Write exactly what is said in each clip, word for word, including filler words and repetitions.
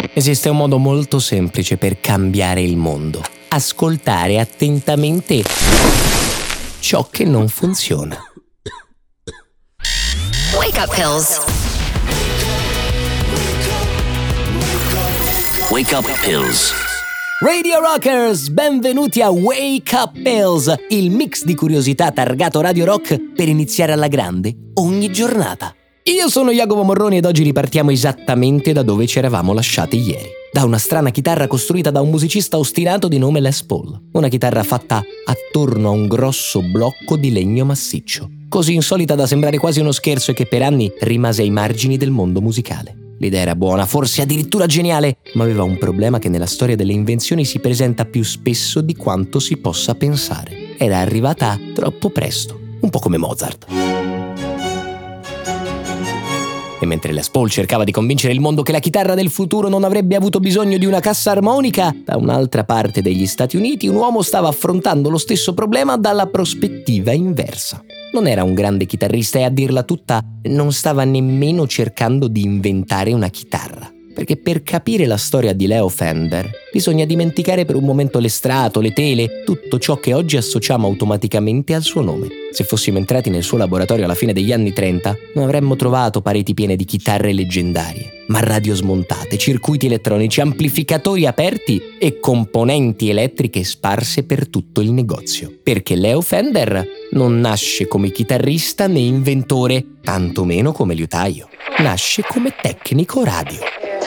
Esiste un modo molto semplice per cambiare il mondo. Ascoltare attentamente ciò che non funziona. Wake up pills. Wake up pills. Radio Rockers, benvenuti a Wake Up Pills, il mix di curiosità targato Radio Rock per iniziare alla grande ogni giornata. Io sono Jacopo Morroni ed oggi ripartiamo esattamente da dove ci eravamo lasciati ieri. Da una strana chitarra costruita da un musicista ostinato di nome Les Paul. Una chitarra fatta attorno a un grosso blocco di legno massiccio. Così insolita da sembrare quasi uno scherzo e che per anni rimase ai margini del mondo musicale. L'idea era buona, forse addirittura geniale, ma aveva un problema che nella storia delle invenzioni si presenta più spesso di quanto si possa pensare. Era arrivata troppo presto, un po' come Mozart. E mentre Les Paul cercava di convincere il mondo che la chitarra del futuro non avrebbe avuto bisogno di una cassa armonica, da un'altra parte degli Stati Uniti un uomo stava affrontando lo stesso problema dalla prospettiva inversa. Non era un grande chitarrista e a dirla tutta non stava nemmeno cercando di inventare una chitarra. Perché per capire la storia di Leo Fender bisogna dimenticare per un momento l'estrato, le tele, tutto ciò che oggi associamo automaticamente al suo nome. Se fossimo entrati nel suo laboratorio alla fine degli anni trenta, non avremmo trovato pareti piene di chitarre leggendarie, ma radio smontate, circuiti elettronici, amplificatori aperti e componenti elettriche sparse per tutto il negozio. Perché Leo Fender non nasce come chitarrista né inventore, tantomeno come liutaio. Nasce come tecnico radio.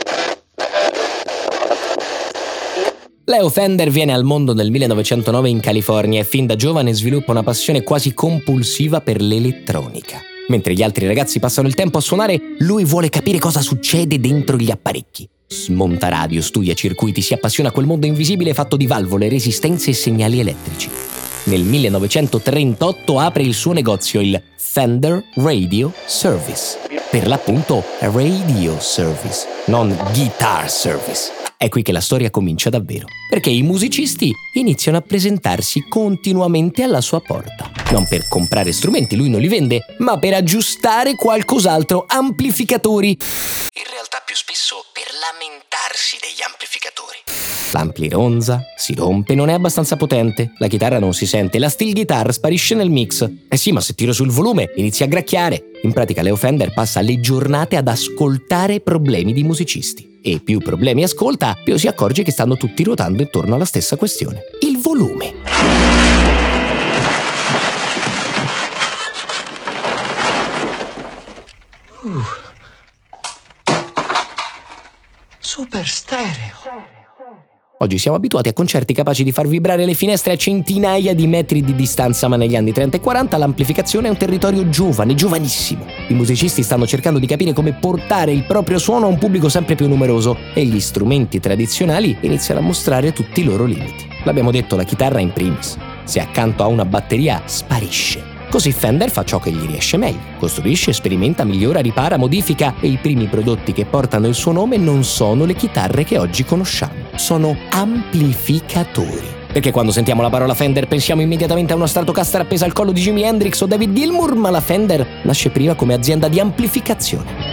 Leo Fender viene al mondo nel millenovecentonove in California e fin da giovane sviluppa una passione quasi compulsiva per l'elettronica. Mentre gli altri ragazzi passano il tempo a suonare, lui vuole capire cosa succede dentro gli apparecchi. Smonta radio, studia circuiti, si appassiona a quel mondo invisibile fatto di valvole, resistenze e segnali elettrici. Nel millenovecentotrentotto apre il suo negozio, il Fender Radio Service. Per l'appunto Radio Service, non Guitar Service. È qui che la storia comincia davvero, perché i musicisti iniziano a presentarsi continuamente alla sua porta. Non per comprare strumenti, lui non li vende, ma per aggiustare qualcos'altro, amplificatori. In realtà più spesso per lamentarsi degli amplificatori. L'ampli ronza, si rompe, non è abbastanza potente, la chitarra non si sente, la steel guitar sparisce nel mix. Eh sì, ma se tiro sul volume inizia a gracchiare. In pratica Leo Fender passa le giornate ad ascoltare problemi di musicisti. E più problemi ascolta, più si accorge che stanno tutti ruotando intorno alla stessa questione: il volume. Uh. Super stereo. Oggi siamo abituati a concerti capaci di far vibrare le finestre a centinaia di metri di distanza, ma negli anni trenta e quaranta l'amplificazione è un territorio giovane, giovanissimo. I musicisti stanno cercando di capire come portare il proprio suono a un pubblico sempre più numeroso e gli strumenti tradizionali iniziano a mostrare tutti i loro limiti. L'abbiamo detto, la chitarra in primis. Se accanto a una batteria sparisce. Così Fender fa ciò che gli riesce meglio. Costruisce, sperimenta, migliora, ripara, modifica e i primi prodotti che portano il suo nome non sono le chitarre che oggi conosciamo. Sono amplificatori. Perché quando sentiamo la parola Fender pensiamo immediatamente a una Stratocaster appesa al collo di Jimi Hendrix o David Gilmour, ma la Fender nasce prima come azienda di amplificazione.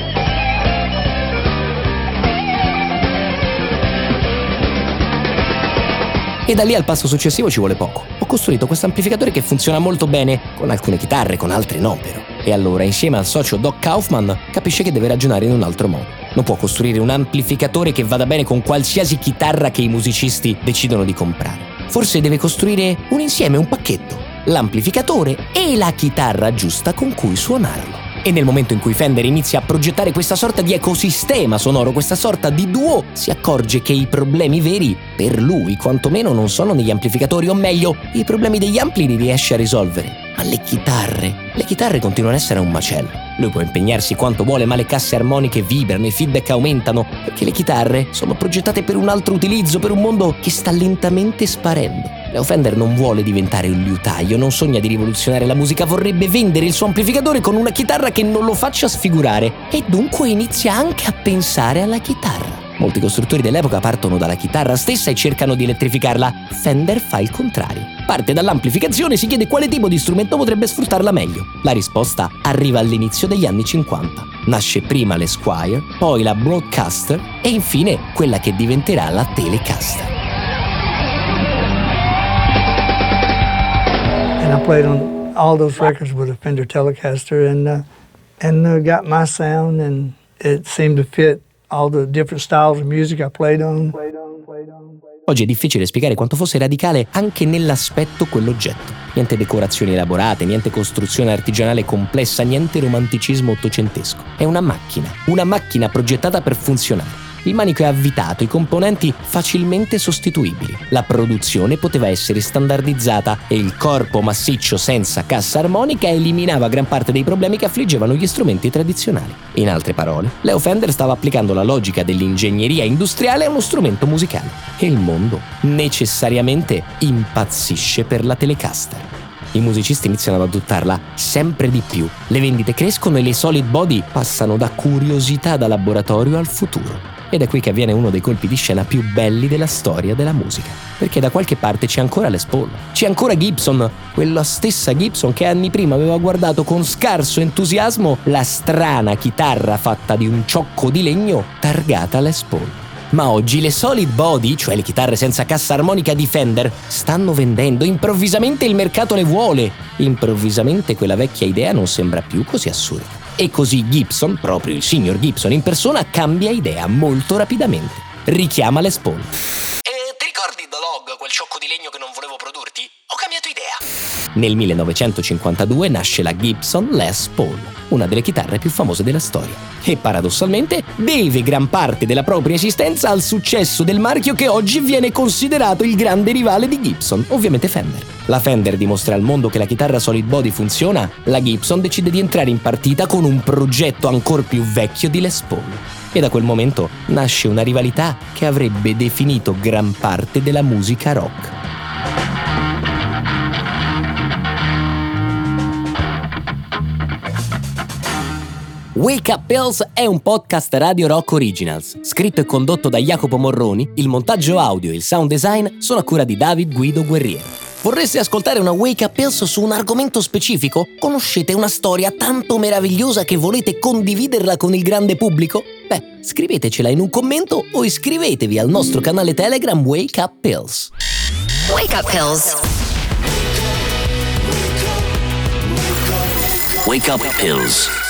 E da lì al passo successivo ci vuole poco. Ho costruito questo amplificatore che funziona molto bene, con alcune chitarre, con altre no però. E allora, insieme al socio Doc Kaufman, capisce che deve ragionare in un altro modo. Non può costruire un amplificatore che vada bene con qualsiasi chitarra che i musicisti decidono di comprare. Forse deve costruire un insieme, un pacchetto. L'amplificatore e la chitarra giusta con cui suonarlo. E nel momento in cui Fender inizia a progettare questa sorta di ecosistema sonoro, questa sorta di duo, si accorge che i problemi veri, per lui quantomeno, non sono negli amplificatori, o meglio, i problemi degli ampli li riesce a risolvere. Ma le chitarre, le chitarre continuano ad essere un macello. Lui può impegnarsi quanto vuole, ma le casse armoniche vibrano, i feedback aumentano, perché le chitarre sono progettate per un altro utilizzo, per un mondo che sta lentamente sparendo. Leo Fender non vuole diventare un liutaio, non sogna di rivoluzionare la musica, vorrebbe vendere il suo amplificatore con una chitarra che non lo faccia sfigurare e dunque inizia anche a pensare alla chitarra. Molti costruttori dell'epoca partono dalla chitarra stessa e cercano di elettrificarla. Fender fa il contrario. Parte dall'amplificazione e si chiede quale tipo di strumento potrebbe sfruttarla meglio. La risposta arriva all'inizio degli anni cinquanta. Nasce prima l'Esquire, poi la Broadcaster e infine quella che diventerà la Telecaster. And I played on all those records with a Fender Telecaster and uh, and uh, got my sound, and it seemed to fit all the different styles of music I played on. Oggi è difficile spiegare quanto fosse radicale anche nell'aspetto quell'oggetto. Niente decorazioni elaborate, niente costruzione artigianale complessa, niente romanticismo ottocentesco. È una macchina, una macchina progettata per funzionare. Il manico è avvitato, i componenti facilmente sostituibili. La produzione poteva essere standardizzata e il corpo massiccio senza cassa armonica eliminava gran parte dei problemi che affliggevano gli strumenti tradizionali. In altre parole, Leo Fender stava applicando la logica dell'ingegneria industriale a uno strumento musicale. E il mondo necessariamente impazzisce per la Telecaster. I musicisti iniziano ad adottarla sempre di più. Le vendite crescono e le solid body passano da curiosità da laboratorio al futuro. Ed è qui che avviene uno dei colpi di scena più belli della storia della musica. Perché da qualche parte c'è ancora Les Paul. C'è ancora Gibson, quella stessa Gibson che anni prima aveva guardato con scarso entusiasmo la strana chitarra fatta di un ciocco di legno targata Les Paul. Ma oggi le solid body, cioè le chitarre senza cassa armonica di Fender, stanno vendendo. Improvvisamente il mercato le vuole. Improvvisamente quella vecchia idea non sembra più così assurda. E così Gibson, proprio il signor Gibson in persona, cambia idea molto rapidamente. Richiama Les Paul. E ti ricordi The Log, quel ciocco di legno che non volevo produrti? Ho cambiato idea. Nel millenovecentocinquantadue nasce la Gibson Les Paul, una delle chitarre più famose della storia. E paradossalmente deve gran parte della propria esistenza al successo del marchio che oggi viene considerato il grande rivale di Gibson, ovviamente Fender. La Fender dimostra al mondo che la chitarra solid body funziona, la Gibson decide di entrare in partita con un progetto ancor più vecchio di Les Paul. E da quel momento nasce una rivalità che avrebbe definito gran parte della musica rock. Wake Up Pills è un podcast Radio Rock Originals, scritto e condotto da Jacopo Morroni. Il montaggio audio e il sound design sono a cura di David Guido Guerriero. Vorreste ascoltare una Wake Up Pills su un argomento specifico? Conoscete una storia tanto meravigliosa che volete condividerla con il grande pubblico? Beh, scrivetecela in un commento o iscrivetevi al nostro canale Telegram Wake Up Pills. Wake Up Pills. Wake Up Pills.